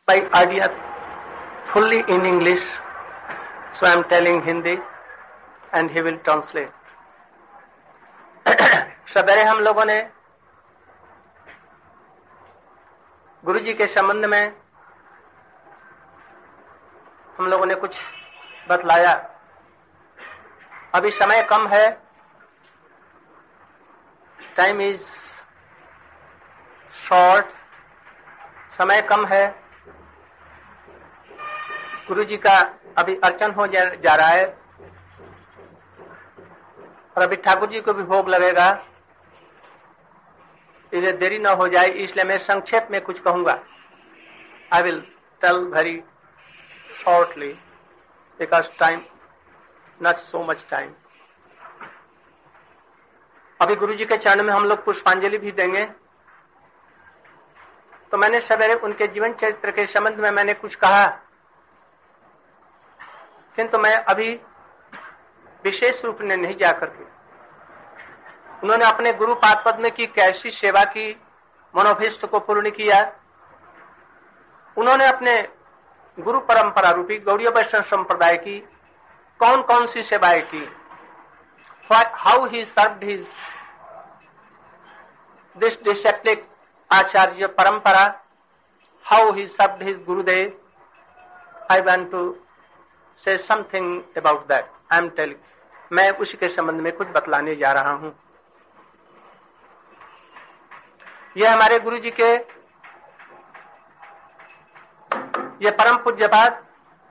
My idea fully in English, so I am telling Hindi and he will translate. सवेरे हम लोगों ने गुरु जी के संबंध में हम लोगों ने कुछ बतलाया। अभी समय कम है, टाइम इज शॉर्ट, समय कम है। गुरु जी का अभी अर्चन हो जा रहा है और अभी ठाकुर जी को भी भोग लगेगा, इसे देरी न हो जाए, इसलिए मैं संक्षेप में कुछ कहूंगा। I will tell very shortly because time not so much time. अभी गुरु जी के चरण में हम लोग पुष्पांजलि भी देंगे। तो मैंने सवेरे उनके जीवन चरित्र के संबंध में मैंने कुछ कहा, किंतु मैं अभी विशेष रूप में नहीं जाकर के उन्होंने अपने गुरु पाद पद्म की कैसी सेवा की, मनोभीष्ट को पूर्ण किया। उन्होंने अपने गुरु परंपरा रूपी गौड़ीय वैष्णव संप्रदाय की कौन कौन सी सेवाएं की, how he served his this disciplic acharya parampara, how he served his Gurudev. I want to say something about that. I am telling, मैं उसी के संबंध में कुछ बतलाने जा रहा हूं। यह हमारे गुरु जी के ये परम पूज्यपाद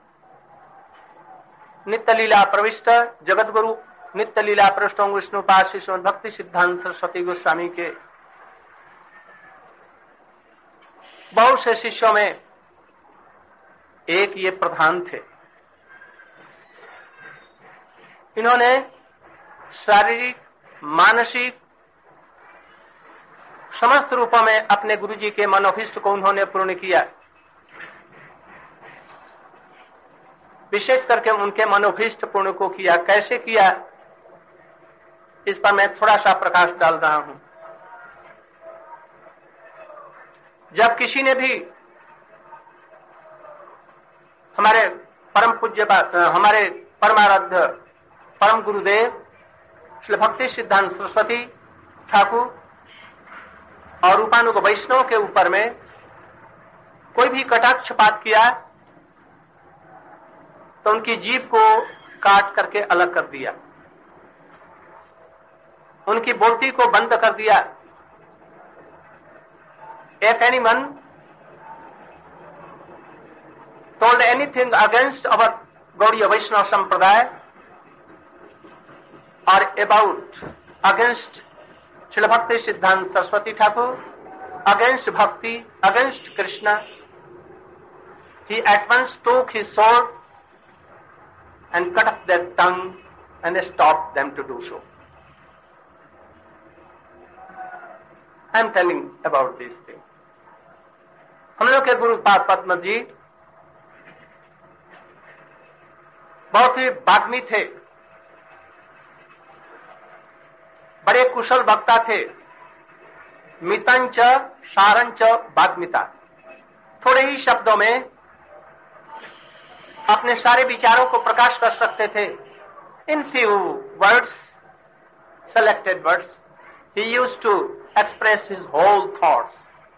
नित्य लीला प्रविष्ट जगत गुरु नित्य लीला प्रविष्ट विष्णुपाद श्री भक्ति सिद्धांत सरस्वती गोस्वामी के बहुत से शिष्यों में एक ये प्रधान थे। इन्होंने शारीरिक, मानसिक समस्त रूपों में अपने गुरु जी के मनोभीष्ट को उन्होंने पूर्ण किया। विशेष करके उनके मनोभीष्ट पूर्ण को किया। कैसे किया, इस पर मैं थोड़ा सा प्रकाश डाल रहा हूं। जब किसी ने भी हमारे परम पूज्य हमारे परमाराध्य परम गुरुदेव श्री भक्ति सिद्धांत सरस्वती ठाकुर और रूपानुग वैष्णव के ऊपर में कोई भी कटाक्षपात किया तो उनकी जीभ को काट करके अलग कर दिया, उनकी बोलती को बंद कर दिया। If anyone told anything against our Gaudiya Vaishnava Sampradaya or about against Srila Bhakti Siddhanta Saraswati Thakur, against Bhakti, against Krishna, he at once took his sword and cut off their tongue and stopped them to do so. I am telling about these things. हम लोग के गुरु पाद पद्म जी बहुत ही वाग्मी थे, बड़े कुशल वक्ता थे। मितंच सारंच वाग्मिता, थोड़े ही शब्दों में अपने सारे विचारों को प्रकाश कर सकते थे। In few words, selected words, he used to express his whole thoughts.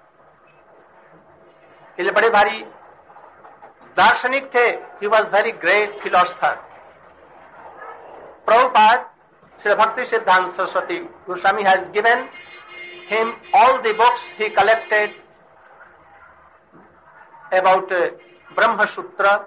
ये बड़े भारी दार्शनिक थे। He was very great philosopher. Prabhupada, Sri Bhakti Siddhanta Saraswati Goswami has given him all the books he collected about Brahma Sutra,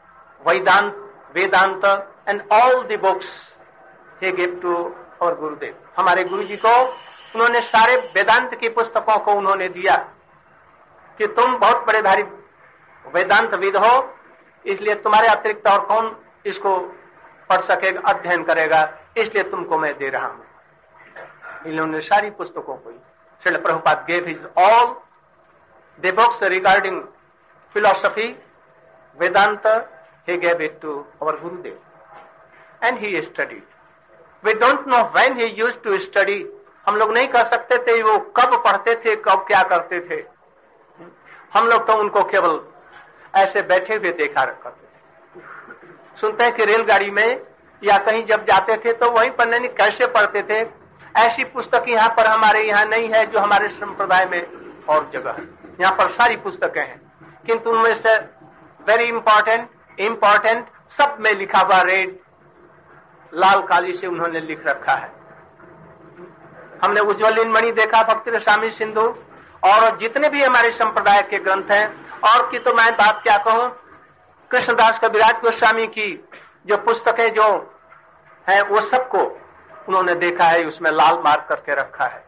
Vedanta and all the books he gave to our Gurudev. हमारे गुरु जी को उन्होंने सारे वेदांत की पुस्तकों को उन्होंने दिया कि तुम बहुत बड़े भारी वेदांत विद हो, इसलिए तुम्हारे अतिरिक्त और कौन इसको पढ़ सकेगा, अध्ययन करेगा, इसलिए तुमको मैं दे रहा हूं। इन्होंने सारी पुस्तकों को Srila Prabhupada gave his all the books regarding philosophy, Vedanta, he gave it to our Gurudev and he studied. We don't know when he used to study. हम लोग नहीं कह सकते थे वो कब पढ़ते थे, कब क्या करते थे। हम लोग तो उनको केवल ऐसे बैठे हुए देखा करते थे। सुनते हैं कि रेलगाड़ी में या कहीं जब जाते थे तो वहीं पर नहीं कैसे पढ़ते थे। ऐसी पुस्तक यहाँ पर हमारे यहाँ नहीं है जो हमारे संप्रदाय में और जगह है। यहाँ पर सारी पुस्तकें हैं, किंतु उनमें से वेरी इंपॉर्टेंट सब में लिखा हुआ रेड लाल काली से उन्होंने लिख रखा है। हमने उज्ज्वलिन मणि देखा, भक्ति रसामी सिंधु, और जितने भी हमारे संप्रदाय के ग्रंथ हैं, और की तो मैं बात क्या कहूं, कृष्णदास कविराज गोस्वामी की जो पुस्तकें जो है वो सबको उन्होंने देखा है, उसमें लाल मार्क करके रखा है।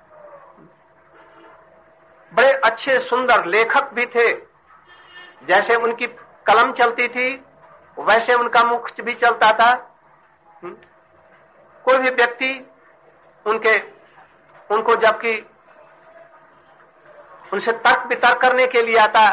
बड़े अच्छे सुंदर लेखक भी थे, जैसे उनकी कलम चलती थी वैसे उनका मुख भी चलता था। कोई भी व्यक्ति उनको जबकि उनसे तर्क वितर्क करने के लिए आता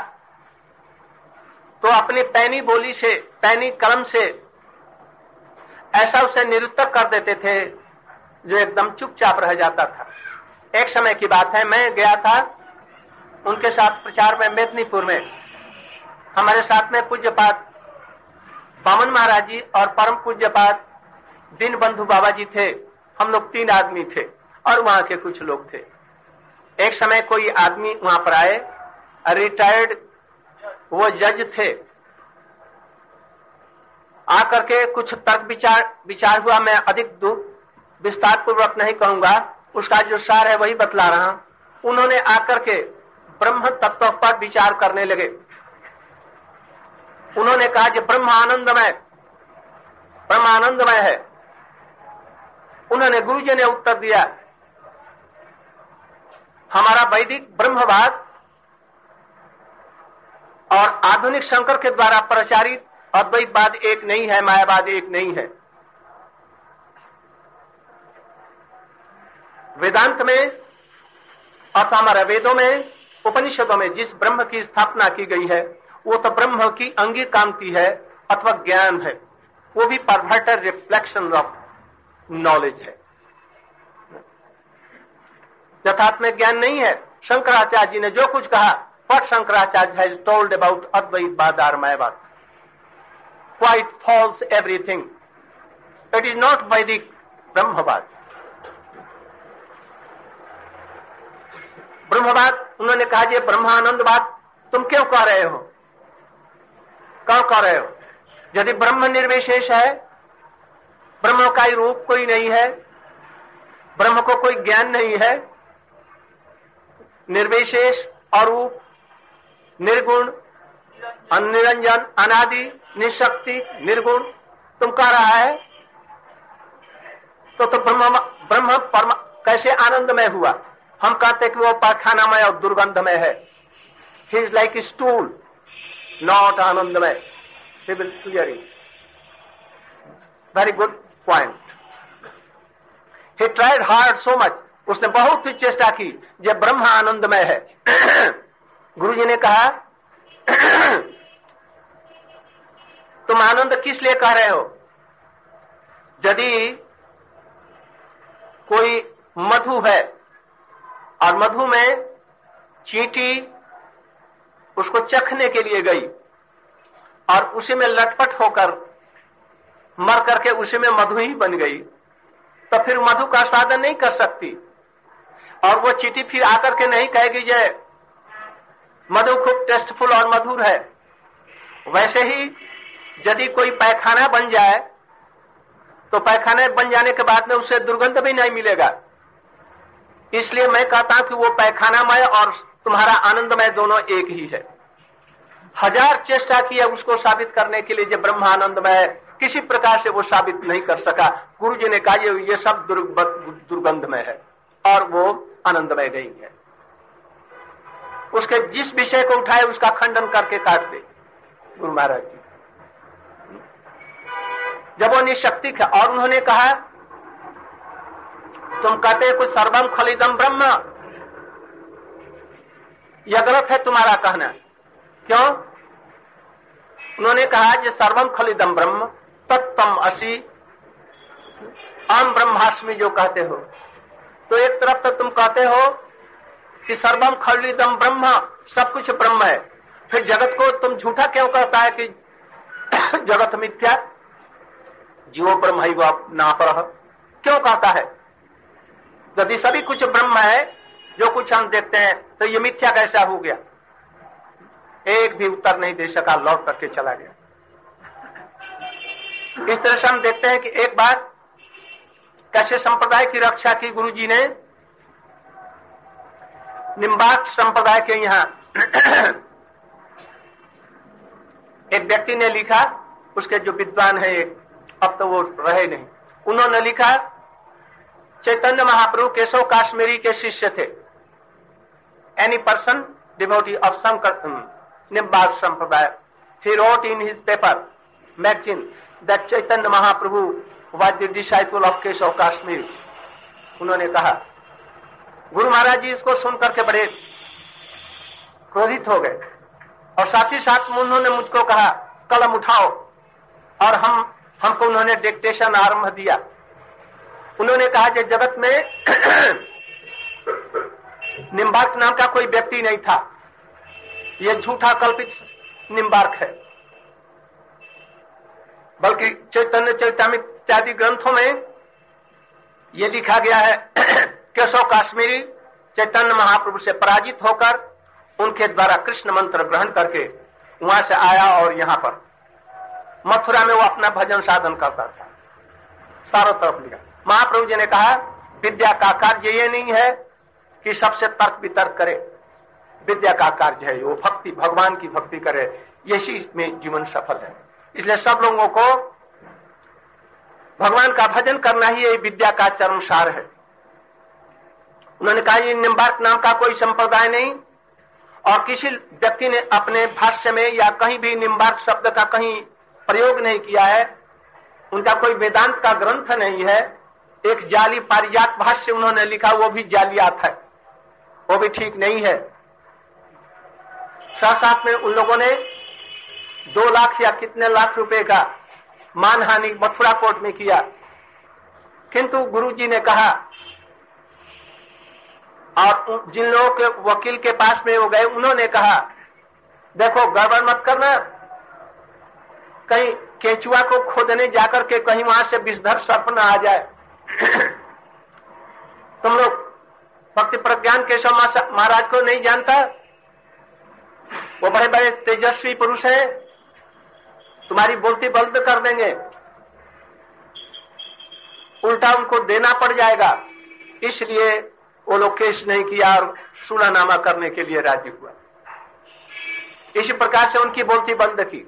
तो अपनी पैनी बोली से, पैनी कलम से ऐसा उसे निरुत्तर कर देते थे जो एकदम चुपचाप रह जाता था। एक समय की बात है, मैं गया था उनके साथ प्रचार में मेदिनीपुर में। हमारे साथ में पूज्यपाद बामन महाराज जी और परम पूज्यपाद दीनबंधु बाबा जी थे। हम लोग 3 आदमी थे और वहां के कुछ लोग थे। एक समय कोई आदमी वहां पर आए, रिटायर्ड वो जज थे, आकर के कुछ तर्क विचार हुआ। मैं अधिक विस्तार पूर्वक नहीं कहूंगा, उसका जो सार है वही बतला रहा हूं। उन्होंने आकर के ब्रह्म तत्व पर विचार करने लगे। उन्होंने कहा कि ब्रह्म आनंदमय है। उन्होंने गुरुजी ने उत्तर दिया, हमारा वैदिक ब्रह्मवाद और आधुनिक शंकर के द्वारा प्रचारित अद्वैतवाद एक नहीं है, मायावाद एक नहीं है। वेदांत में अथवा हमारे वेदों में, उपनिषदों में जिस ब्रह्म की स्थापना की गई है वो तो ब्रह्म की अंगीकांति है अथवा ज्ञान है, वो भी परवर्टेड रिफ्लेक्शन ऑफ नॉलेज है, यथार्थ में ज्ञान नहीं है। शंकराचार्य जी ने जो कुछ कहा, what Shankaracharya has told about Advaitvad or Mayavad, quite false everything. It is not Vedic Brahmavad. ब्रह्मवाद उन्होंने कहा जी ब्रह्मानंदवाद तुम क्यों कह रहे हो, क्यों कह रहे हो? यदि ब्रह्म निर्विशेष है, ब्रह्म का ही रूप कोई नहीं है, ब्रह्म को कोई ज्ञान नहीं है, निर्विशेष और निर्गुण, निरंजन, अनादि, निशक्ति, निर्गुण तुम कह रहा है तो ब्रह्म परम कैसे आनंदमय हुआ? हम कहते कि वो पाखानामय और दुर्गंधमय है। He is like stool, not आनंदमय। He will clear it. Very good point. He tried hard so much, उसने बहुत ही चेष्टा की जब ब्रह्म आनंदमय है। गुरुजी ने कहा तुम आनंद किस लिए कह रहे हो? यदि कोई मधु है और मधु में चींटी उसको चखने के लिए गई और उसी में लटपट होकर मर करके उसी में मधु ही बन गई, तो फिर मधु का स्वादन नहीं कर सकती। और वो चींटी फिर आकर के नहीं कहेगी जय मधु खूब टेस्टफुल और मधुर है। वैसे ही यदि कोई पैखाना बन जाए तो पैखाने बन जाने के बाद में उसे दुर्गंध भी नहीं मिलेगा। इसलिए मैं कहता हूं कि वो पैखानामय और तुम्हारा आनंदमय दोनों एक ही है। 1000 चेष्टा की है उसको साबित करने के लिए जब ब्रह्म आनंदमय है, किसी प्रकार से वो साबित नहीं कर सका। गुरुजी ने कहा ये सब दुर्गंधमय है और वो आनंदमय नहीं है। उसके जिस विषय को उठाए उसका खंडन करके काट दे गुरु महाराज जी। जब वो निशक्ति है और उन्होंने कहा तुम कहते कुछ सर्वम खलिदम ब्रह्म, यह गलत है तुम्हारा कहना। क्यों? उन्होंने कहा कि सर्वम खलिदम ब्रह्म तत्तम असि अहम ब्रह्मास्मि जो कहते हो, तो एक तरफ तो तुम कहते हो कि सर्वम खलिदम ब्रह्म, सब कुछ ब्रह्म है, फिर जगत को तुम झूठा क्यों कहता है कि जगत मिथ्या, जीवो ब्रह्मैव नापरः क्यों कहता है? यदि सभी कुछ ब्रह्म है, जो कुछ हम देखते हैं, तो ये मिथ्या कैसा हो गया? एक भी उत्तर नहीं दे सका, लौट करके चला गया। इस तरह से हम देखते हैं कि एक बार कैसे संप्रदाय की रक्षा की गुरुजी ने। निम्बार्क संप्रदाय के यहां एक व्यक्ति ने लिखा, उसके जो विद्वान है एक, अब तो वो रहे नहीं, उन्होंने लिखा चैतन्य महाप्रभु केशव काश्मीरी के शिष्य थे। Any person devotee of some Nimbarka sampradaya, he wrote in his paper magazine that Chaitanya Mahaprabhu was the disciple of Keshav Kashmiri। उन्होंने कहा, गुरु महाराज जी इसको सुनकर के बड़े क्रोधित हो गए और साथ ही साथ उन्होंने मुझको कहा कलम उठाओ, और हमको उन्होंने डिक्टेशन आरंभ दिया। उन्होंने कहा कि जगत में निम्बार्क नाम का कोई व्यक्ति नहीं था, यह झूठा कल्पित निम्बार्क है, बल्कि चैतन्य चरितामृत इत्यादि ग्रंथों में यह लिखा गया है केशव काश्मीरी चैतन्य महाप्रभु से पराजित होकर उनके द्वारा कृष्ण मंत्र ग्रहण करके वहां से आया और यहां पर मथुरा में वो अपना भजन साधन करता था, चारों तरफ लिया। महाप्रभु जी ने कहा, विद्या का कार्य ये नहीं है कि सबसे तर्क वितर्क करे, विद्या का कार्य है वो भक्ति, भगवान की भक्ति करे, यही में जीवन सफल है। इसलिए सब लोगों को भगवान का भजन करना ही ये विद्या का चरम सार है। उन्होंने कहा, ये निम्बार्क नाम का कोई संप्रदाय नहीं, और किसी व्यक्ति ने अपने भाष्य में या कहीं भी निम्बार्क शब्द का कहीं प्रयोग नहीं किया है। उनका कोई वेदांत का ग्रंथ नहीं है। एक जाली पारिजात भाष्य उन्होंने लिखा, वो भी जालियात है, वो भी ठीक नहीं है। साथ में उन लोगों ने 2 लाख या कितने लाख रुपए का मानहानि मथुरा कोर्ट में किया, किंतु गुरुजी ने कहा, और जिन लोगों के वकील के पास में वो गए, उन्होंने कहा, देखो गड़बड़ मत करना, कहीं केचुआ को खोदने जाकर के कहीं वहां से विषधर सर्प न आ जाए। तुम लोग भक्ति प्रज्ञान केशव महाराज को नहीं जानता, वो बड़े बड़े तेजस्वी पुरुष हैं, तुम्हारी बोलती बंद कर देंगे, उल्टा उनको देना पड़ जाएगा। इसलिए वो लोग केस नहीं किया और सुलहनामा करने के लिए राजी हुआ। इसी प्रकार से उनकी बोलती बंद की।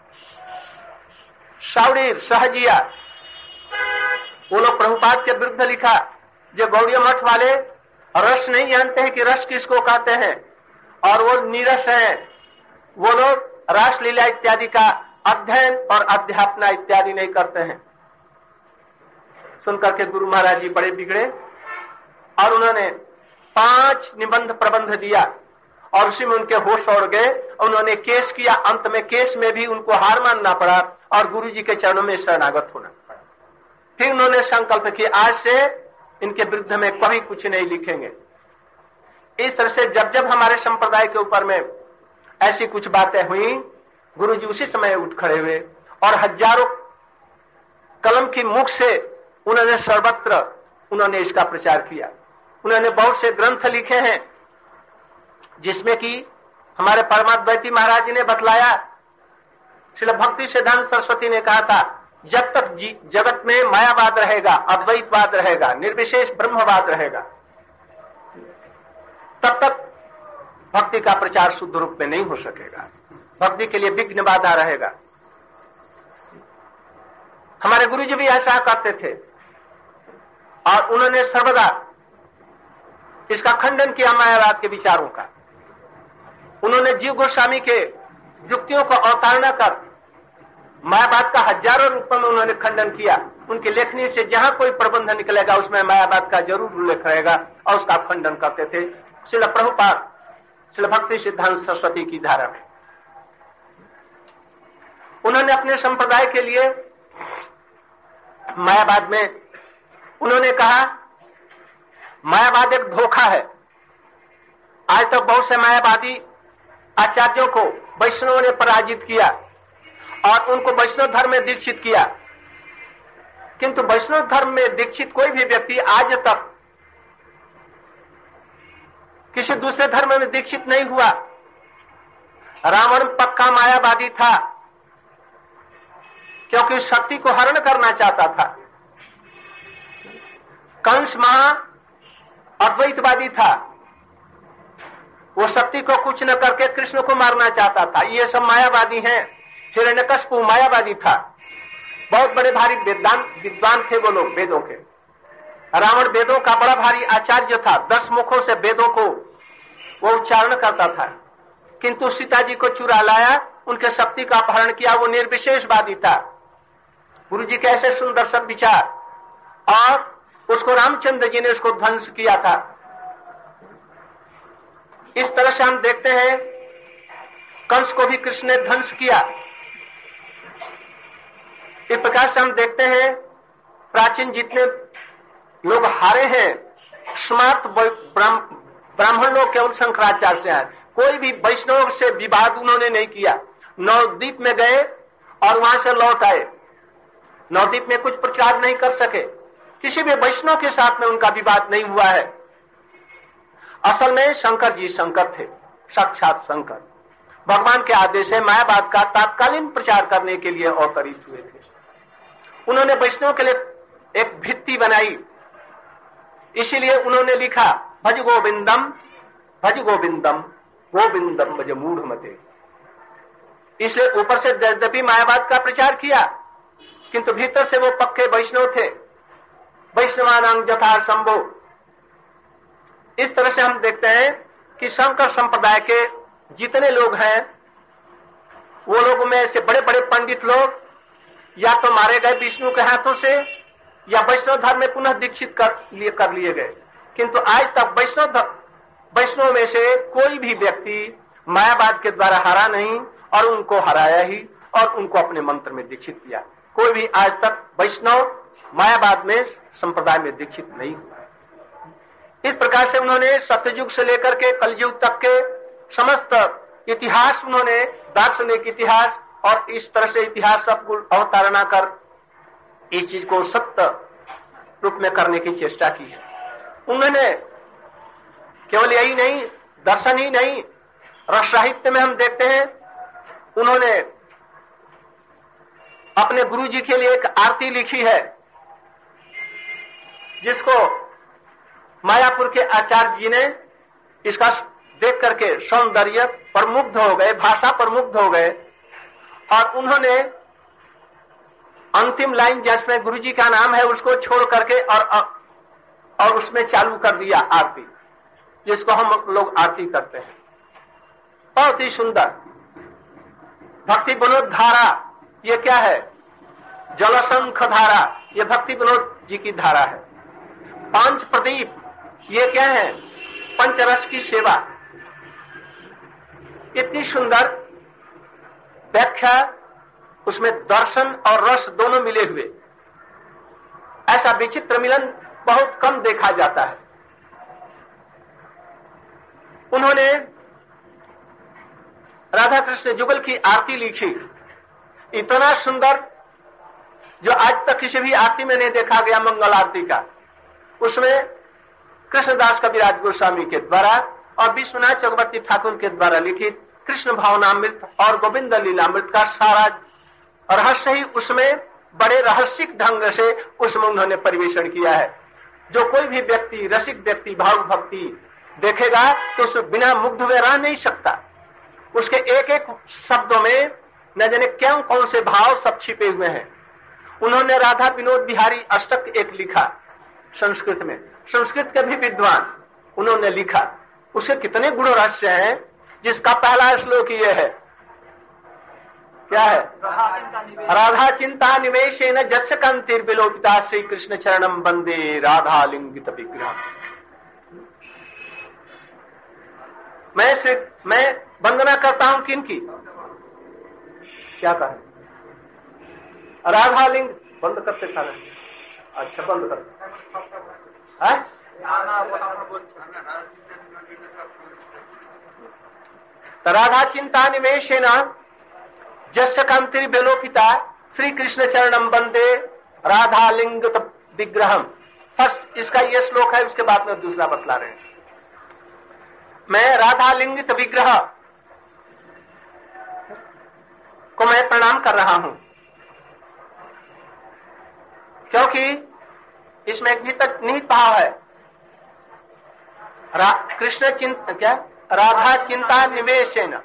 साउडीर सहजिया, वो लोग प्रभुपाद के विरुद्ध लिखा, जो गौड़ीय मठ वाले रस नहीं जानते हैं कि रस किसको कहते हैं, और वो नीरस हैं, वो लोग रासलीला इत्यादि का अध्ययन और अध्यापना इत्यादि नहीं करते हैं। सुनकर के गुरु महाराज जी बड़े बिगड़े और उन्होंने 5 निबंध प्रबंध दिया और उसी में उनके होश उड़ गए। उन्होंने केस किया, अंत में केस में भी उनको हार मानना पड़ा और गुरु जी के चरणों में शरणागत होना पड़ा। फिर उन्होंने संकल्प किया, आज से इनके विरुद्ध में कभी कुछ नहीं लिखेंगे। इस तरह से जब जब हमारे संप्रदाय के ऊपर में ऐसी कुछ बातें हुई, गुरु जी उसी समय उठ खड़े हुए और हजारों कलम की मुख से उन्होंने सर्वत्र उन्होंने इसका प्रचार किया। उन्होंने बहुत से ग्रंथ लिखे हैं, जिसमें कि हमारे परमाद्वैती महाराज जी ने बतलाया। श्रील भक्ति सिद्धांत सरस्वती ने कहा था, जब तक जगत में मायावाद रहेगा, अद्वैतवाद रहेगा, निर्विशेष ब्रह्मवाद रहेगा, तब तक भक्ति का प्रचार शुद्ध रूप में नहीं हो सकेगा। भक्ति के लिए विघ्न बाधा रहेगा। हमारे गुरु जी भी ऐसा करते थे और उन्होंने सर्वदा इसका खंडन किया, मायावाद के विचारों का। उन्होंने जीव गोस्वामी के युक्तियों को अवतारणा कर मायावाद का हजारों रूपों में उन्होंने खंडन किया। उनकी लेखनी से जहां कोई प्रबंध निकलेगा उसमें मायावाद का जरूर उल्लेख रहेगा और उसका खंडन करते थे। श्रील प्रभुपाद श्रील भक्ति सिद्धांत सरस्वती की धारा में उन्होंने अपने संप्रदाय के लिए मायावाद में उन्होंने कहा, मायावाद एक धोखा है। आज तक बहुत से मायावादी आचार्यों को वैष्णवों ने पराजित किया और उनको वैष्णव धर्म में दीक्षित किया। किंतु वैष्णव धर्म में दीक्षित कोई भी व्यक्ति आज तक किसी दूसरे धर्म में दीक्षित नहीं हुआ। रावण पक्का मायावादी था, क्योंकि शक्ति को हरण करना चाहता था। कंस महा अद्वैतवादी था, वो शक्ति को कुछ न करके कृष्ण को मारना चाहता था। ये सब मायावादी हैं। हिरण्यकश्यप मायावादी था, बहुत बड़े भारी विद्वान थे वो लोग वेदों के। रावण वेदों का बड़ा भारी आचार्य था, 10 मुखों से वेदों को वो उच्चारण करता था। किंतु सीता जी को चुरा लाया, उनके शक्ति का अपहरण किया। वो निर्विशेषवादी था। गुरु जी के ऐसे सुंदर सब विचार, और उसको रामचंद्र जी ने उसको ध्वंस किया था। इस तरह से हम देखते हैं कंस को भी कृष्ण ने ध्वंस किया। इस प्रकार से हम देखते हैं प्राचीन जितने लोग हारे हैं, स्मार्ट ब्राह्मण लोग केवल शंकराचार्य से आए। कोई भी वैष्णव से विवाद उन्होंने नहीं किया। नवद्वीप में गए और वहां से लौट आए, नवद्वीप में कुछ प्रचार नहीं कर सके। किसी भी वैष्णव के साथ में उनका विवाद नहीं हुआ है। असल में शंकर जी शंकर थे, साक्षात शंकर। भगवान के आदेश से मायावाद का तात्कालीन प्रचार करने के लिए अवतरित हुए थे। उन्होंने वैष्णव के लिए एक भित्ति बनाई, इसीलिए उन्होंने लिखा भज गोविंदम भज गोविंदम गोविंदम भज मूढ़ मते। इसलिए ऊपर से यद्यपि मायावाद का प्रचार किया, किंतु भीतर से वो पक्के वैष्णव थे। वैष्णवानां यथा संभो। इस तरह से हम देखते हैं कि शंकर संप्रदाय के जितने लोग हैं, वो लोगों में से बड़े बड़े पंडित लोग या तो मारे गए विष्णु के हाथों से, या वैष्णव धर्म में पुनः दीक्षित कर लिए गए। किंतु आज तक वैष्णव में से कोई भी व्यक्ति मायावाद के द्वारा हारा नहीं, और उनको हराया ही और उनको अपने मंत्र में दीक्षित किया। कोई भी आज तक वैष्णव मायावाद में संप्रदाय में दीक्षित नहीं हुआ। इस प्रकार से उन्होंने सत्ययुग से लेकर के कलयुग तक के समस्त इतिहास, उन्होंने दार्शनिक इतिहास और इस तरह से इतिहास सब अवतारणा कर इस चीज को सत्य रूप में करने की चेष्टा की है। उन्होंने केवल यही नहीं, दर्शन ही नहीं, रस साहित्य में हम देखते हैं उन्होंने अपने गुरु जी के लिए एक आरती लिखी है, जिसको मायापुर के आचार्य जी ने इसका देख करके सौंदर्य पर मुग्ध हो गए, भाषा पर मुग्ध हो गए, और उन्होंने अंतिम लाइन जिसमें गुरु जी का नाम है उसको छोड़ करके और उसमें चालू कर दिया आरती, जिसको हम लोग आरती करते हैं। बहुत ही सुंदर भक्ति विनोद धारा। ये क्या है? जलशंख धारा, ये भक्ति विनोद जी की धारा है। पांच प्रदीप, ये क्या है? पंचरस की सेवा। इतनी सुंदर व्याख्या, उसमें दर्शन और रस दोनों मिले हुए। ऐसा विचित्र मिलन बहुत कम देखा जाता है। उन्होंने राधा कृष्ण जुगल की आरती लिखी, इतना सुंदर जो आज तक किसी भी आरती में नहीं देखा गया, मंगल आरती का। उसमें कृष्णदास कविराज गोस्वामी के द्वारा और विश्वनाथ चक्रवर्ती ठाकुर के द्वारा लिखित कृष्ण भावनामृत और गोविंद लीलामृत का सारा रहस्य ही उसमें बड़े रहस्यिक ढंग से उसमें उन्होंने परिवेशन किया है। जो कोई भी व्यक्ति, रसिक व्यक्ति, भाव भक्ति देखेगा तो उस बिना मुग्ध हुए रह नहीं सकता। उसके एक एक शब्दों में न जाने क्या कौन से भाव सब छिपे हुए हैं। उन्होंने राधा विनोद बिहारी अष्टक एक लिखा संस्कृत में, संस्कृत के भी विद्वान उन्होंने लिखा। उसके कितने गुण रहस्य हैं, जिसका पहला श्लोक ये है, क्या है? राधा चिंता निवेशेन जस्य कांतिर विलोकिता श्री कृष्ण चरणम वंदे राधा लिंगित विग्रह। मैं वंदना करता हूं किनकी? क्या कहा? राधा लिंग। बंद करते था। अच्छा बंद करते राधा चिंता निवेशेन जस्य कांति विलोकिता श्री कृष्ण चरणम वंदे राधा लिंगित विग्रहम। फर्स्ट इसका ये श्लोक है, उसके बाद में दूसरा बतला रहे हैं। मैं राधा लिंगित विग्रह को मैं प्रणाम कर रहा हूं, क्योंकि इसमें एक भीतर निहित भाव है। कृष्ण चिंता क्या राधा चिंता निवेशेन।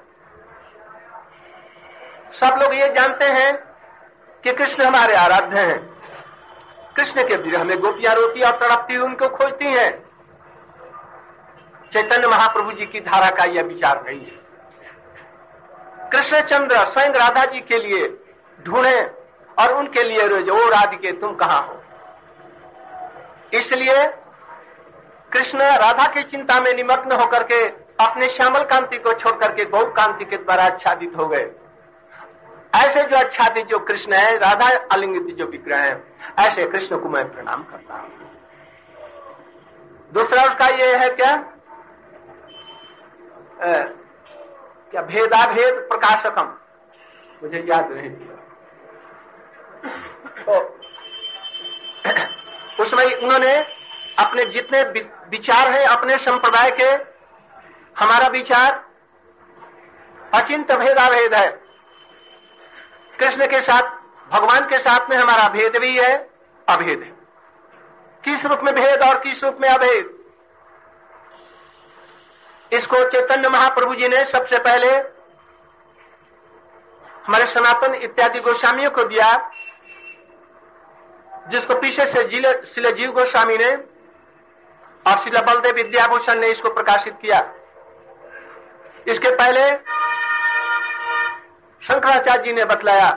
सब लोग ये जानते हैं कि कृष्ण हमारे आराध्य हैं। कृष्ण के विरह में गोपियां रोती और तड़पती हुई उनको खोजती हैं। चैतन्य महाप्रभु जी की धारा का यह विचार नहीं है। कृष्णचंद्र स्वयं राधा जी के लिए ढूंढे और उनके लिए रोजे, ओ राधिके तुम कहां हो। इसलिए कृष्ण राधा की चिंता में निमग्न होकर के अपने श्यामल कांति को छोड़ करके गौर कांति के द्वारा आच्छादित हो गए। ऐसे जो आच्छादित जो कृष्ण है, राधा आलिंगित जो विग्रह है, ऐसे कृष्ण को मैं प्रणाम करता हूं। दूसरा उसका ये है क्या भेदाभेद प्रकाशकम, मुझे याद नहीं दिया। तो उसमें उन्होंने अपने जितने विचार हैं अपने संप्रदाय के, हमारा विचार अचिंत भेदाभेद है। कृष्ण के साथ, भगवान के साथ में हमारा भेद भी है, अभेद है। किस रूप में भेद और किस रूप में अभेद, इसको चैतन्य महाप्रभु जी ने सबसे पहले हमारे सनातन इत्यादि गोस्वामियों को दिया, जिसको पीछे से श्रील जीव गोस्वामी ने और श्रील बलदेव विद्याभूषण ने इसको प्रकाशित किया। इसके पहले शंकराचार्य जी ने बतलाया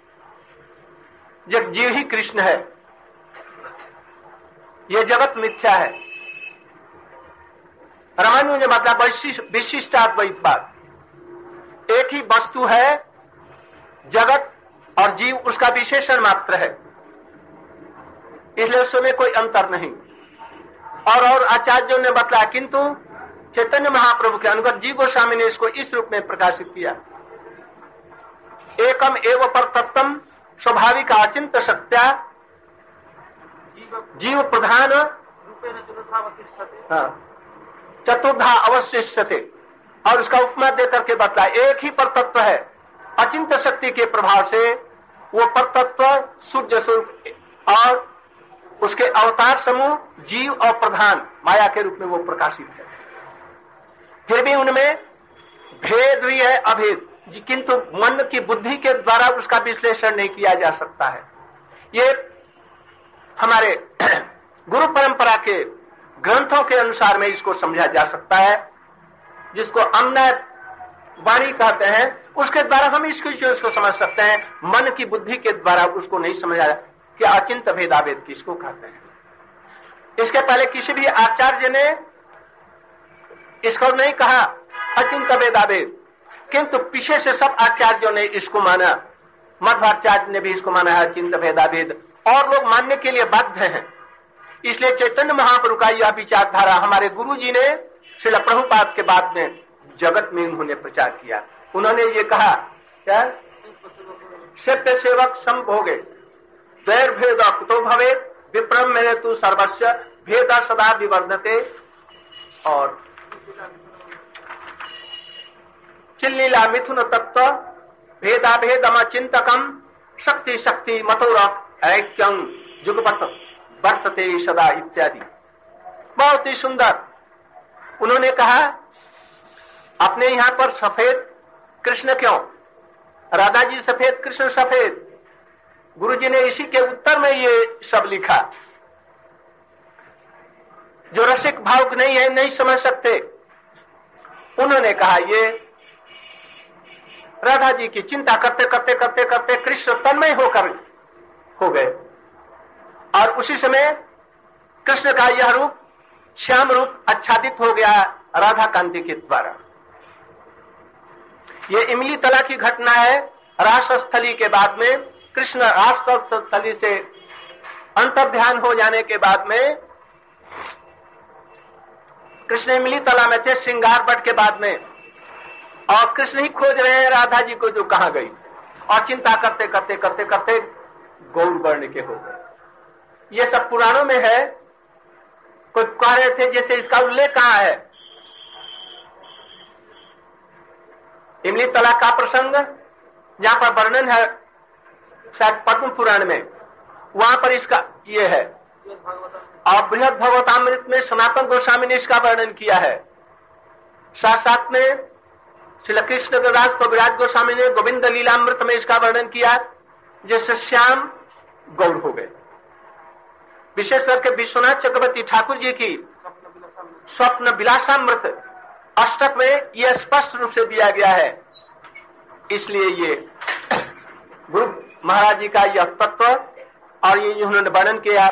जब जीव ही कृष्ण है, यह जगत मिथ्या है। रामानुज ने मतलब विशिष्टाद्वैतवाद, एक ही वस्तु है जगत और जीव उसका विशेषण मात्र है, इसलिए उसमें कोई अंतर नहीं। और आचार्यों ने बतलाया, किंतु चैतन्य महाप्रभु के अनुगत जीव गोस्वामी ने इसको इस रूप में प्रकाशित किया। एकम एव पर तत्वम स्वाभाविक अचिंत सत्या जीव प्रधान चतुर्धा अवशिष्यते। और उसका उपमा देकर के बतला, एक ही परतत्व है, अचिंत शक्ति के प्रभाव से वो परतत्व सूर्य स्वरूप और उसके अवतार समूह जीव और प्रधान माया के रूप में वो प्रकाशित है। फिर भी उनमें भेद भी है, अभेद, किंतु मन की बुद्धि के द्वारा उसका विश्लेषण नहीं किया जा सकता है। ये हमारे गुरु परंपरा के ग्रंथों के अनुसार में इसको समझा जा सकता है, जिसको अमना वाणी कहते हैं। उसके द्वारा हम इसको समझ सकते हैं। मन की बुद्धि के द्वारा उसको नहीं समझा कि अचिंत भेदाभेद किसको कहते हैं। इसके पहले किसी भी आचार्य ने इसको नहीं कहा अचिंत भेदाभेद, किंतु पीछे से सब आचार्यों ने इसको माना। मध्वाचार्य ने भी इसको माना है अचिंत भेदाभेद, और लोग मानने के लिए बाध्य हैं। इसलिए चैतन्य महाप्रभु का यह विचारधारा हमारे गुरु जी ने श्रील प्रभुपाद के बाद में जगत में उन्होंने प्रचार किया। उन्होंने ये कहा क्या, सत्य सेवक संभोगे द्वैर्भेद कुतो भवेत् विप्रम मेरे तू सर्वस्व भेद सदा विवर्धते। और चिल्लीला मिथुन तत्व भेदाभेदम चिंतकम शक्ति शक्ति मतोर ऐक्यं जुगपत वर्तते सदा इत्यादि। बहुत ही सुंदर उन्होंने कहा। अपने यहां पर सफेद कृष्ण क्यों, राधा जी सफेद कृष्ण सफेद, गुरु जी ने इसी के उत्तर में ये सब लिखा। जो रसिक भाव नहीं है, नहीं समझ सकते, उन्होंने कहा ये राधा जी की चिंता करते करते करते करते कृष्ण तन्मय होकर हो गए, और उसी समय कृष्ण का यह रूप श्याम रूप आच्छादित हो गया राधा कांति के द्वारा। ये इमली तला की घटना है। रासस्थली के बाद में कृष्ण रासस्थली से अंतर्ध्यान हो जाने के बाद में कृष्ण इमली तला में थे। श्रृंगार बट के बाद में और कृष्ण ही खोज रहे हैं राधा जी को जो कहां गई, और चिंता करते करते करते करते गौर वर्ण के हो गए। ये सब पुराणों में है। कोई कह रहे थे जैसे इसका उल्लेख कहां है, इमली तलाक का प्रसंग जहां पर वर्णन है शायद पद्म पुराण में, वहां पर इसका ये है। और बृहद भगवतामृत में सनातन गोस्वामी ने इसका वर्णन किया है। साथ साथ में श्री कृष्ण दास कविराज गोस्वामी ने गोविंद लीलामृत में इसका वर्णन किया, जैसे श्याम गौर हो गए। विशेष करके विश्वनाथ चक्रवर्ती ठाकुर जी की स्वप्न विलासामृत अष्टक में यह स्पष्ट रूप से दिया गया है। इसलिए ये गुरु महाराज जी का यह तत्व और ये उन्होंने वर्णन किया,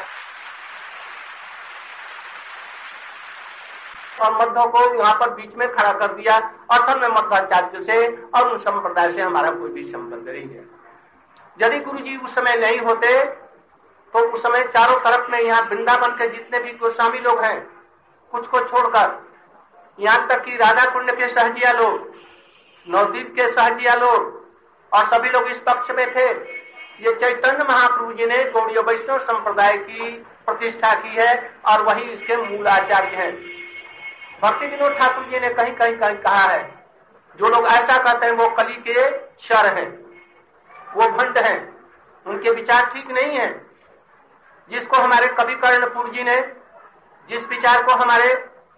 और मध्व को यहाँ पर बीच में खड़ा कर दिया। असल में मध्वाचार्य से और उन संप्रदाय से हमारा कोई भी संबंध नहीं है। यदि गुरु जी उस समय नहीं होते तो उस समय चारों तरफ में यहाँ वृंदावन के जितने भी गोस्वामी लोग हैं, कुछ को छोड़कर यहाँ तक कि राधा कुंड के सहजिया लोग, नवद्वीप के सहजिया लोग और सभी लोग इस पक्ष में थे। ये चैतन्य महाप्रभु जी ने गौड़ीय वैष्णव संप्रदाय की प्रतिष्ठा की है और वही इसके मूल आचार्य हैं। भक्ति विनोद ठाकुर जी ने कहीं कहीं कहीं कहा है, जो लोग ऐसा कहते हैं वो कली के शर हैं, वो भंड हैं, उनके विचार ठीक नहीं है। जिसको हमारे कवि कर्णपुर जी ने, जिस विचार को हमारे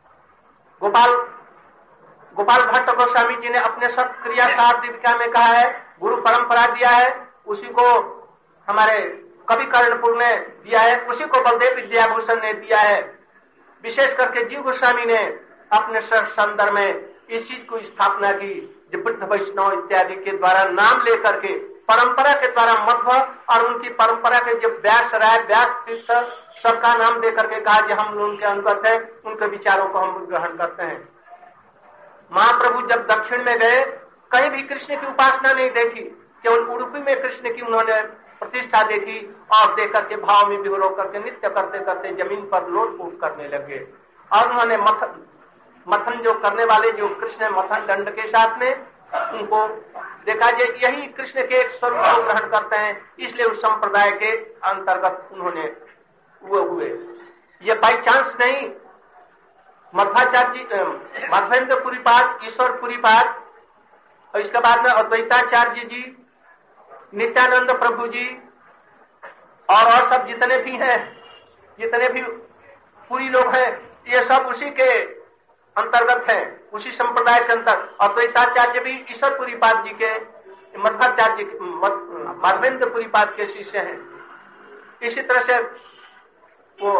गोपाल भट्ट गोस्वामी जी ने अपने सत्क्रिया सार दीपिका में कहा है, गुरु परंपरा दिया है, उसी को हमारे कवि कर्णपुर ने दिया है, उसी को बलदेव विद्याभूषण ने दिया है। विशेष करके जीव गोस्वामी ने अपने संदर्भ में इस चीज को स्थापना की, जो बुद्ध वैष्णव इत्यादि के द्वारा नाम लेकर के परंपरा के द्वारा मध्व और उनकी परंपरा के जो व्यास राय, व्यास तीर्थ सबका नाम दे करके कहा कि हम उनके अंगत है, उनके विचारों को हम ग्रहण करते हैं। महाप्रभु जब दक्षिण में गए, कहीं भी कृष्ण की उपासना नहीं देखी, केवल उडुपी में कृष्ण की उन्होंने प्रतिष्ठा देखी और देख करके भाव में विभोर होकर के नित्य करते करते जमीन पर लोट पोट करने लगे। और उन्होंने मथन जो करने वाले जो कृष्ण मथन दंड के साथ में उनको देखा, जो यही कृष्ण के एक स्वरूप को ग्रहण करते हैं, इसलिए उस संप्रदाय के अंतर्गत उन्होंने वो हुए। ये बाई चांस नहीं। मध्वाचार्य, माधवेंद्र पुरीपाद, ईश्वर पुरीपाद, और इसके बाद में अद्वैताचार्य जी, नित्यानंद प्रभु जी और सब जितने भी हैं, जितने भी पुरी लोग हैं, ये सब उसी के अंतर्गत हैं, उसी संप्रदाय के अंतर्गत। अद्वैताचार्य भी ईश्वर पुरीपाद जी के, मध्वाचार्य माधवेंद्र पुरीपाद के शिष्य हैं। इसी तरह से वो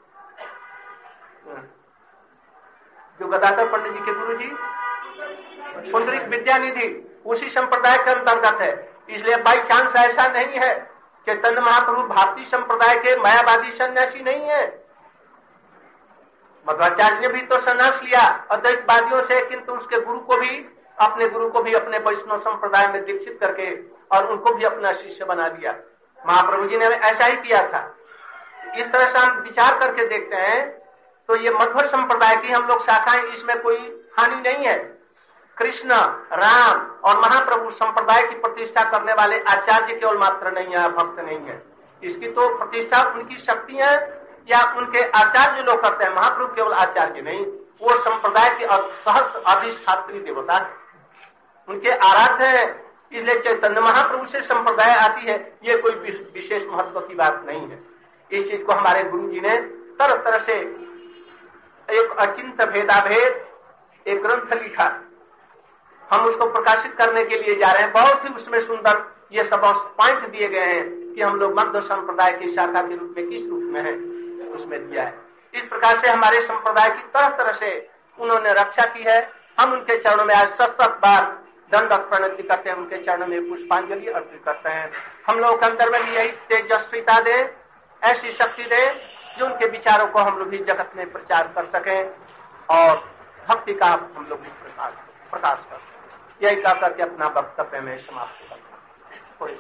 जो गदाधर पंडित जी के गुरु जी पुंडरीक विद्यानिधि उसी संप्रदाय के अंतर्गत है। इसलिए बाई चांस ऐसा नहीं है। चैतन्य महाप्रभु भारतीय संप्रदाय के मायावादी सन्यासी नहीं है। मध्वाचार्य ने भी तो संन्यास लिया अद्वैतवादियों से, किंतु उसके गुरु को भी, अपने गुरु को भी अपने वैष्णव संप्रदाय में दीक्षित करके और उनको भी अपना शिष्य बना दिया। महाप्रभु जी ने ऐसा ही किया था। इस तरह से हम विचार करके देखते हैं तो ये मध्व संप्रदाय की हम लोग शाखाएं, इसमें कोई हानि नहीं है। कृष्ण, राम और महाप्रभु संप्रदाय की प्रतिष्ठा करने वाले आचार्य केवल मात्र नहीं है, भक्त नहीं है। इसकी तो प्रतिष्ठा उनकी शक्तियां या उनके आचार्य लोग करते हैं। महाप्रभु केवल आचार्य नहीं, वो संप्रदाय की सहस्त्र अधिष्ठात्री देवता है, उनके आराध्य है। इसलिए चैतन्य महाप्रभु से संप्रदाय आती है, ये कोई विशेष महत्व की बात नहीं है। इस चीज को हमारे गुरु जी ने तरह तरह से एक अचिंत भेदाभेद एक ग्रंथ लिखा, हम उसको प्रकाशित करने के लिए जा रहे हैं। बहुत ही उसमें सुंदर ये सब पॉइंट दिए गए हैं कि हम लोग मध्य संप्रदाय की शाखा के रूप में किस रूप में है, उसमें दिया है। इस प्रकार से हमारे संप्रदाय की तरह तरह से उन्होंने रक्षा की है। हम उनके चरणों में आज 7 बार दंडवत प्रणति करते हैं, उनके चरणों में पुष्पांजलि अर्पित करते हैं। हम लोगों के अंदर में भी यही तेजस्विता दे, ऐसी शक्ति दे जो उनके विचारों को हम लोग भी जगत में प्रचार कर सकें और भक्ति का हम लोग भी प्रकाश कर सकें। यही कह करके अपना वक्तव्य में समाप्त करना। थोड़ी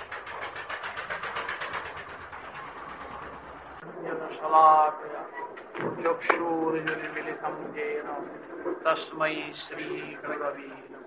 सी चक्षुरुन्मिलितं येन तस्मै श्रीगुरवे नमः।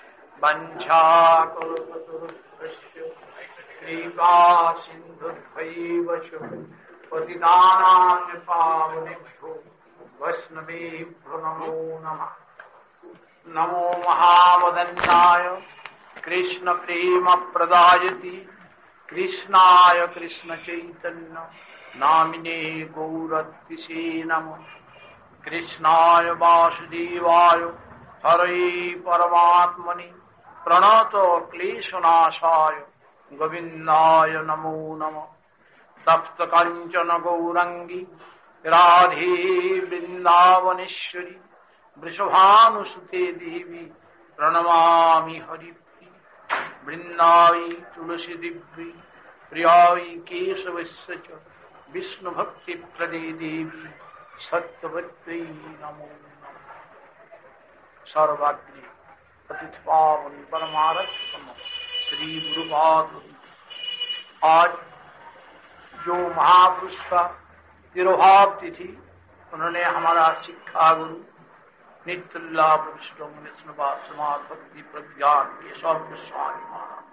वञ्चाकल्पतरुभ्यश्च कृपा सिन्धुभ्यैव च पतितानां पावनेभ्यो वैष्णवेभ्यो नमो नमः। नमो महावदन्याय कृष्ण प्रेम प्रदायति कृष्णाय कृष्ण चैतन्य नामिने गौरतिसे नमः। कृष्णाय वासुदेवाय हरे परमात्मने प्रणतो क्लेशनाशाय गोविंदाय नमो नमः। तप्त कंचन गौरंगी राधे वृंदावनेश्वरी वृषभानुसुते देवी प्रणमामि हरिप्रिय। वृंदावै तुलसी दिव्य प्रियाय केशवस्य च विष्णु भक्ति प्रदे देवी सत्यवत्यै नमो नमः। सर्वाग्नि पतित पावन परमारक्षम श्री गुरुपाद। आज जो महापुरुष का तिरुभाव तिथि, उन्होंने हमारा शिक्षा गुरु नित्य प्रविष्टों विष्णुपाद समाज भक्ति प्रज्ञान ये सब गोस्वामी महाराज।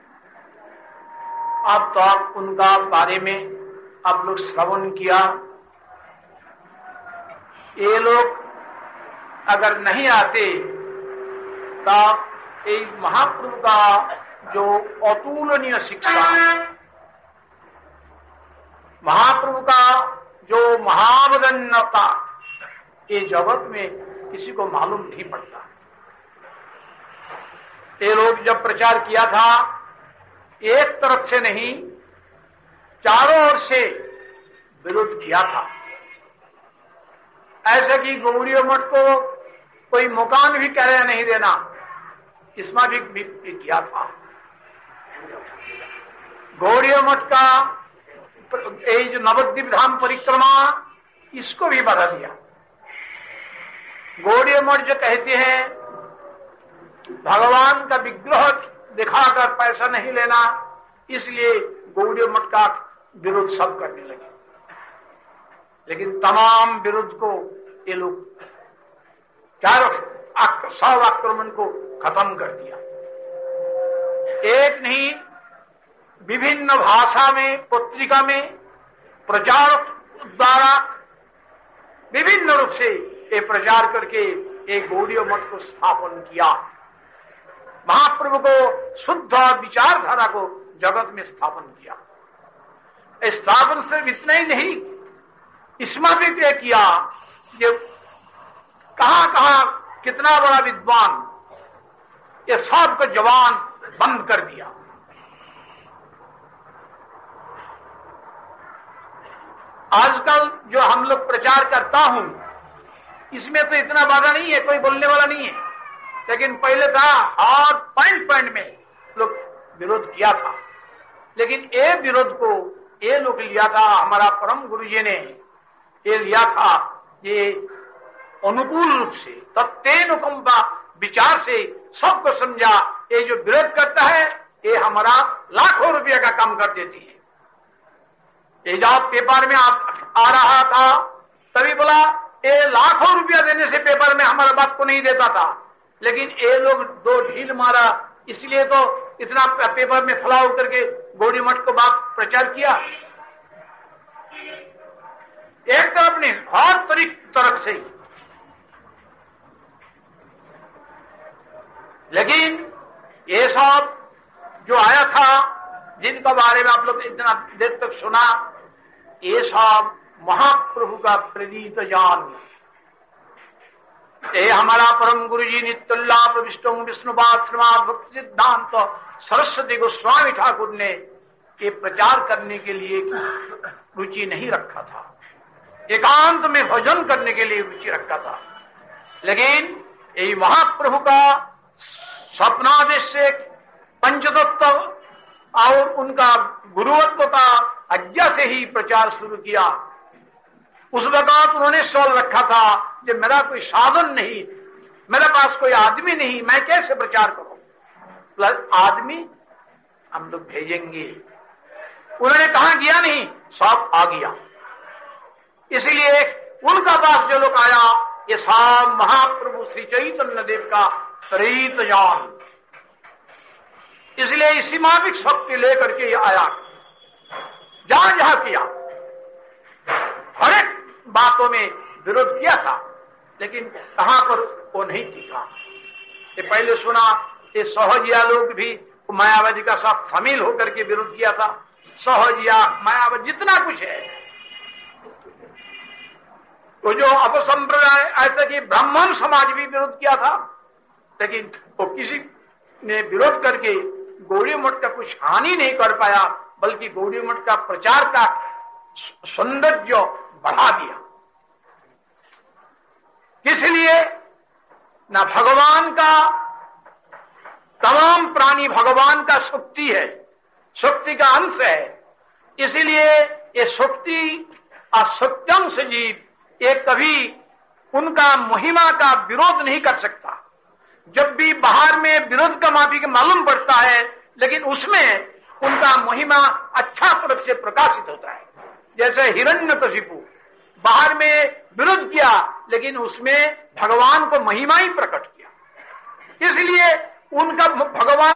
अब तो आप उनका बारे में आप लोग श्रवण किया। ये लोग अगर नहीं आते तो एक महाप्रभु का जो अतुलनीय शिक्षा, महाप्रभु का जो महावदन्यता, ये जगत में किसी को मालूम नहीं पड़ता। ये लोग जब प्रचार किया था, एक तरफ से नहीं, चारों ओर से विरोध किया था। ऐसा कि गौड़ीय मठ को कोई मकान भी किराया नहीं देना, इसमें भी किया था। गौड़ीय मठ का ये जो नवद्वीप धाम परिक्रमा, इसको भी बढ़ा दिया। गौड़ीय मठ जो कहते हैं भगवान का विग्रह दिखाकर पैसा नहीं लेना, इसलिए गौड़ीय मठ का विरोध सब करने लगे। लेकिन तमाम विरोध को ये लोग सब आक्रमण को खत्म कर दिया। एक नहीं, विभिन्न भाषा में, पत्रिका में प्रचार द्वारा विभिन्न रूप से ये प्रचार करके एक गौड़ीय मठ को स्थापन किया। महाप्रभु को शुद्ध विचारधारा को जगत में स्थापन किया। स्थापन से इतना ही नहीं, इसमें भी तय किया कि कहां कहां कितना बड़ा विद्वान, ये सबको जवान बंद कर दिया। आजकल जो हम लोग प्रचार करता हूं, इसमें तो इतना बाधा नहीं है, कोई बोलने वाला नहीं है। लेकिन पहले था, हर पॉइंट में लोग विरोध किया था। लेकिन ये विरोध को ये लोग लिया था, हमारा परम गुरुजी ने ये लिया था, ये अनुकूल रूप से तत्तेनुकंपा विचार से सबको समझा। ये जो विरोध करता है, ये हमारा लाखों रुपया का काम कर देती है। ये जब पेपर में आ रहा था, तभी बोला ये लाखों रुपया देने से पेपर में हमारा बात को नहीं देता था। लेकिन ये लोग दो ढील मारा, इसलिए तो इतना पेपर में फैलाव करके गौड़ी मठ को बात प्रचार किया। एक तरफ नहीं, हर तरफ से। लेकिन ये सब जो आया था, जिनका बारे में आप लोग इतना देर तक सुना, ये सब महाप्रभु का प्रेरित ज्ञान। ये हमारा परम गुरु जी नित्युल्ला प्रविष्टों विष्णुपाद श्रीमद भक्ति सिद्धांत सरस्वती गोस्वामी ठाकुर ने ये प्रचार करने के लिए रुचि नहीं रखा था, एकांत में भजन करने के लिए रुचि रखा था। लेकिन यही महाप्रभु का स्वप्नादेश से पंचतत्व और उनका गुरुत्व का आज्ञा से ही प्रचार शुरू किया। उस वक्त उन्होंने सवाल रखा था कि मेरा कोई साधन नहीं, मेरे पास कोई आदमी नहीं, मैं कैसे प्रचार करूं? प्लस आदमी हम लोग भेजेंगे। उन्होंने कहा गया नहीं, सब आ गया। इसलिए उनका पास जो लोग आया, ये सब महाप्रभु श्री चैतन्य देव का प्रेरित जान, इसलिए इसी माविक शक्ति लेकर के आया, जहां जहां किया हर एक बातों में विरोध किया था, लेकिन कहां पर वो नहीं टिका। ये पहले सुना ये सहजिया लोग भी मायावती का साथ शामिल होकर के विरोध किया था। सहजिया मायावती जितना कुछ है, तो जो अपसंप्रदाय ऐसा कि ब्राह्मण समाज भी विरोध किया था, लेकिन वो किसी ने विरोध करके गौड़ी मठ का कुछ हानि नहीं कर पाया, बल्कि गौड़ी मठ का प्रचार का सौंदर्य बढ़ा दिया। किस लिए? ना भगवान का, तमाम प्राणी भगवान का शक्ति है, शक्ति का अंश है, इसलिए ये शक्ति और सत्यंश जीव ये कभी उनका महिमा का विरोध नहीं कर सकता। जब भी बाहर में विरोध का माफी मालूम पड़ता है, लेकिन उसमें उनका महिमा अच्छा तरफ से प्रकाशित होता है। जैसे हिरण्यकशिपु बाहर में विरोध किया, लेकिन उसमें भगवान को महिमा ही प्रकट किया, इसलिए उनका भगवान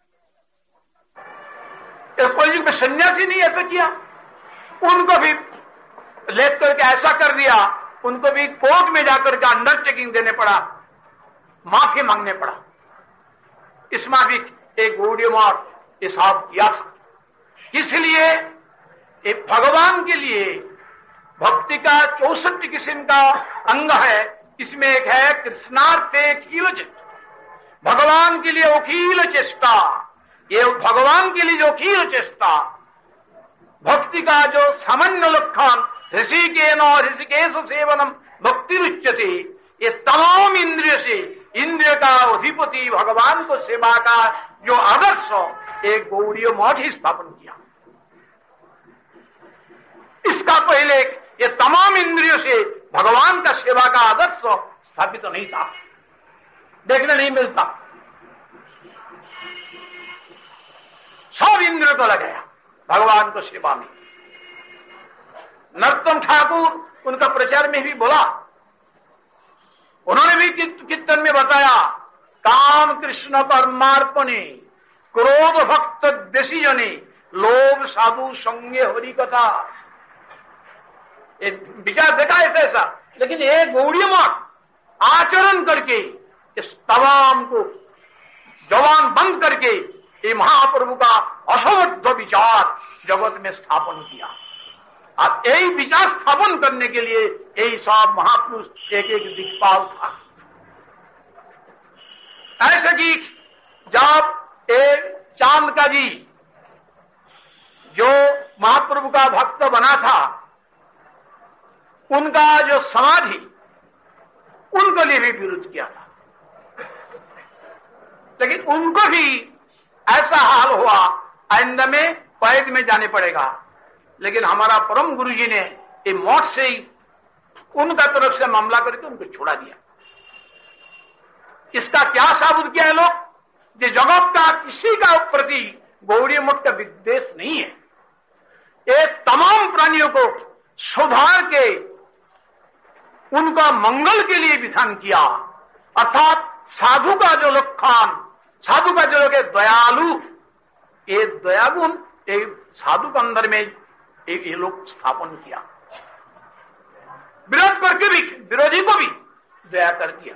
कोई में सन्यासी नहीं ऐसा किया, उनको भी लेख करके ऐसा कर दिया, उनको भी कोर्ट में जाकर के अंडरटेकिंग देने पड़ा, माफी मांगने पड़ा। इसमें भी एक गौड़ीय मठ हिसाब किया था। इसलिए एक भगवान के लिए भक्ति का 64 किस्म का अंग है। इसमें एक है कृष्णार्थे अखिल चेष्टा, भगवान के लिए अखिल चेष्टा। ये भगवान के लिए जो अखिल चेष्टा, भक्ति का जो सामान्य लक्षण ऋषिकेश सेवनम भक्ति रुच्यते, ये तमाम इंद्रिय से इंद्रिय का अधिपति भगवान को सेवा का जो आदर्श एक गौड़ीय मठ ही स्थापन किया। इसका पहले ये तमाम इंद्रियों से भगवान का सेवा का आदर्श स्थापित तो नहीं था, देखने नहीं मिलता। सब इंद्रियों को लगाया भगवान को सेवा में। नरोत्तम ठाकुर उनका प्रचार में भी बोला, उन्होंने भी कीर्तन में बताया, काम कृष्ण परमार्पणे क्रोध भक्त देशी जने लोभ साधु संगे हरि कथा। विचार देखा ऐसा, लेकिन ये गौड़ीय मठ आचरण करके इस तमाम को जवान बंद करके ये महाप्रभु का असमर्थ विचार जगत में स्थापन किया। अब यही विचार स्थापन करने के लिए यही सब महापुरुष एक एक दिक्पाल था। ऐसे कि जब एक चांद का जी जो महाप्रभु का भक्त बना था, उनका जो समाधि उनको लिए भी विरोध किया था, लेकिन उनको भी ऐसा हाल हुआ आइंदा में पैद में जाने पड़ेगा। लेकिन हमारा परम गुरु जी ने ये मौत से ही उनका तरफ से मामला करके उनको छोड़ा दिया। इसका क्या साबुत किया है लोग? ये जगत का किसी का प्रति गौड़ीय मठ का विद्वेष नहीं है। ये तमाम प्राणियों को सुधार के उनका मंगल के लिए विधान किया, अर्थात साधु का जो लक्षण, साधु का जो लोग दयालु, ये दयागुण साधु के अंदर में ये लोग स्थापन किया। विरोध करके भी विरोधी को भी दया कर दिया।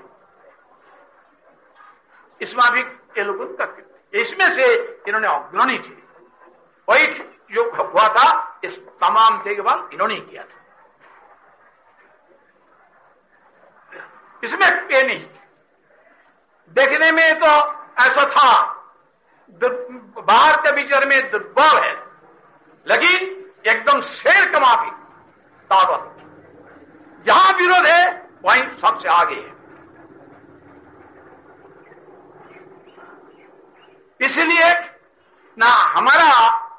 इसमें भी ये लोग करते, इसमें से इन्होंने अग्रणी थे। वही जो हुआ था इस तमाम देखभाल इन्होंने किया था। इसमें ये नहीं, देखने में तो ऐसा था बाहर के विचार में दुर्बल है, लेकिन एकदम शेर का माफी ताकत। जहां विरोध है वहीं सबसे आगे है। इसलिए ना हमारा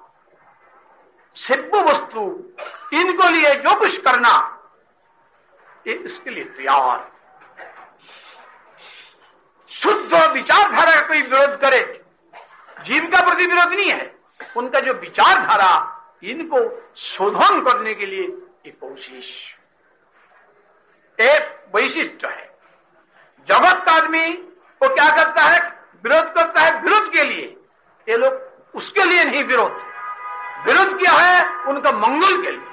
सिद्ध वस्तु इनको लिए जो कुछ करना ये इसके लिए तैयार। शुद्ध विचारधारा का कोई विरोध करे, जीव का प्रति विरोध नहीं है, उनका जो विचारधारा इनको शोधन करने के लिए ये कोशिश। एक वैशिष्ट है। जगत का आदमी वो क्या करता है, विरोध करता है विरोध के लिए, ये लोग उसके लिए नहीं विरोध किया है उनका मंगल के लिए।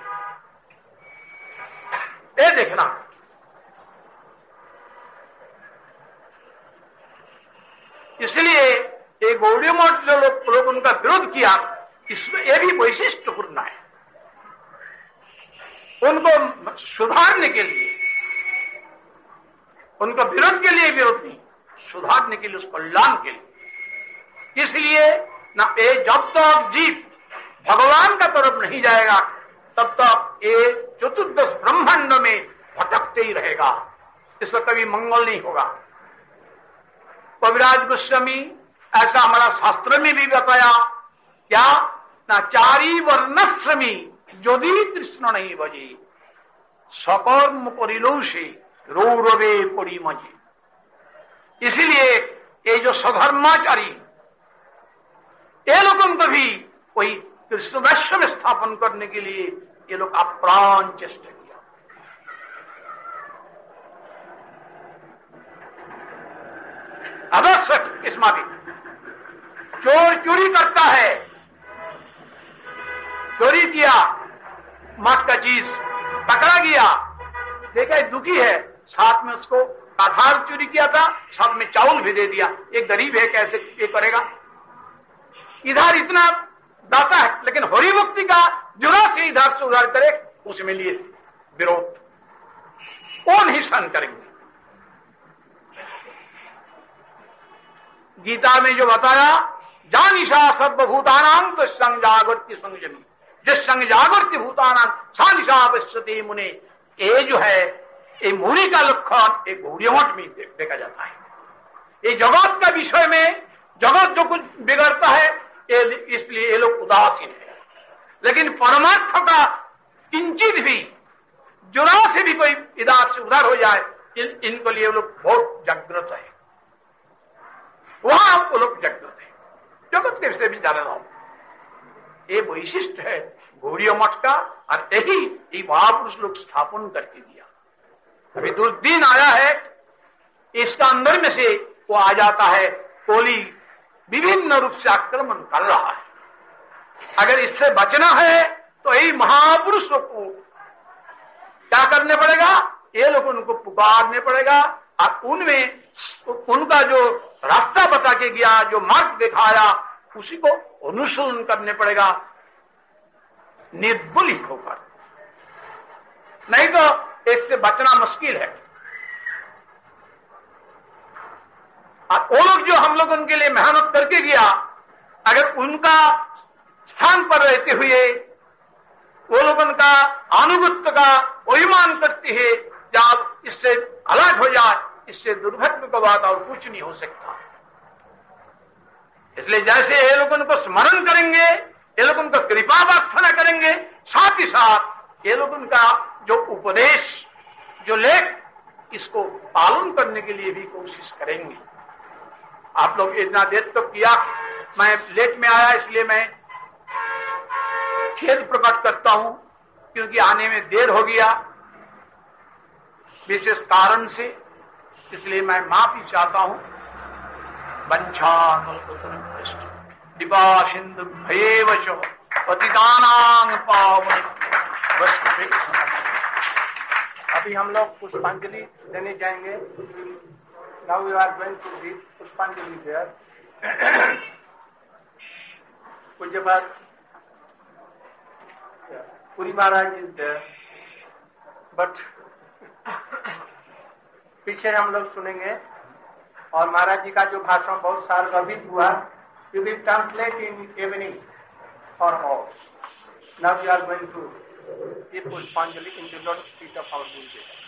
ये देखना, इसलिए ये गौड़ीय मठ जो लोग उनका विरोध किया, इसमें यह भी वैशिष्टपूर्ण है। उनको सुधारने के लिए, उनका विरोध के लिए विरोध नहीं, सुधारने के लिए, उस कल्याण के लिए। इसलिए ना ये जब तक जीव भगवान का तरफ नहीं जाएगा तब तक ये चतुर्दश ब्रह्मांड में भटकते ही रहेगा, इसका कभी मंगल नहीं होगा। कविराज गोस्वामी, ऐसा हमारा शास्त्र में भी बताया, क्या ना चारी वर्णश्रमी यदि कृष्ण नहीं बजे सकर्म परिलो से रौरवे पड़ी मजे। इसीलिए ये जो सधर्माचारी ये लोगों को भी कोई कृष्ण वैश्य में स्थापन करने के लिए ये लोग अप्राण चेष्टा किया। अवश्य इसमें भी चोर चोरी करता है, चोरी किया मठ का चीज, पकड़ा गया, देखा दुखी है, साथ में उसको कठार चोरी किया था, साथ में चावल भी दे दिया। एक गरीब है, कैसे ये करेगा? इधर इतना दाता है, लेकिन हरि भक्ति का जुड़ा से इधर से उधर करे, उसमें लिए विरोध, वो नहीं सहन करेंगे। गीता में जो बताया, जानिशा सर्वभूतानां तो संग जागृति संजमी, जिस संग जागृति भूतानां सा निशा पश्यते मुने। ये जो है ये मुनि का लक्षण एक गौड़ीय मठ में देखा जाता है। ये जगत का विषय में, जगत जो कुछ बिगड़ता है इसलिए ये लोग उदासीन है, लेकिन परमार्थ का किंचित भी जुड़ा से भी कोई इधर से उधर हो जाए, इनको लिए लोग बहुत जागृत है, वहां वो लोग जागृत है, जगत के विषय भी जाना रहा। ये वैशिष्ट है गौड़ीय मठ का, और यही महापुरुष लोग स्थापन करके दिया। अभी दुर्दिन आया है, इसका अंदर में से वो आ जाता है, कोली विभिन्न रूप से आक्रमण कर रहा है। अगर इससे बचना है तो यही महापुरुषों को क्या करने पड़ेगा, ये लोग उनको पुकारने पड़ेगा, और उनमें उनका जो रास्ता बता के गया, जो मार्ग दिखाया, उसी को अनुसरण करने पड़ेगा निर्बुल होकर, नहीं तो इससे बचना मुश्किल है। और वो लोग जो हम लोग उनके लिए मेहनत करके गया, अगर उनका स्थान पर रहते हुए वो लोग उनका अनुगत्य का अभिमान करते हैं, जब इससे अलग हो जाए, इससे दुर्भाग्य का बात और कुछ नहीं हो सकता। इसलिए जैसे ये लोग उनको स्मरण करेंगे, ये लोग उनका कृपा प्रार्थना करेंगे, साथ ही साथ ये लोग उनका जो उपदेश, जो लेख, इसको पालन करने के लिए भी कोशिश करेंगे। आप लोग इतना देर तो किया, मैं लेट में आया इसलिए मैं खेद प्रकट करता हूं, क्योंकि आने में देर हो गया विशेष कारण से, इसलिए मैं माफी चाहता हूं। दिवा सिंधु भयेव च पतितानां पावन। अभी हम लोग पुष्पांजलि देने जाएंगे। Now we are going to give pushpanjali there. पूज्य बात Puri Maharaj is there, but पीछे हम लोग सुनेंगे, और महाराज जी का जो भाषण बहुत सारगर्भित हुआ, you will translate in evening for all. Now we are going to give pushpanjali in the lord feet of our Gurudev.